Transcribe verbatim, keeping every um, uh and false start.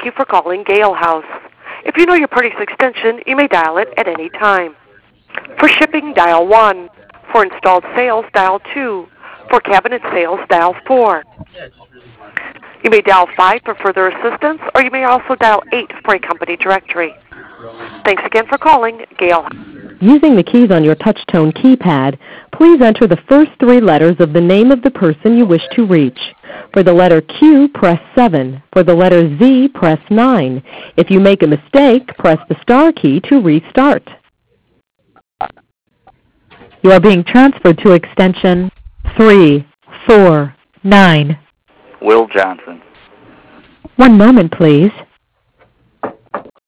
you for calling Gale House. If you know your party's extension, you may dial it at any time. For shipping, dial one. For installed sales, dial two. For cabinet sales, dial four. You may dial five for further assistance, or you may also dial eight for a company directory. Thanks again for calling Gale House. Using the keys on your touch-tone keypad, please enter the first three letters of the name of the person you wish to reach. For the letter Q, press seven. For the letter Z, press nine. If you make a mistake, press the star key to restart. You are being transferred to extension three four nine. Will Johnson. One moment, please.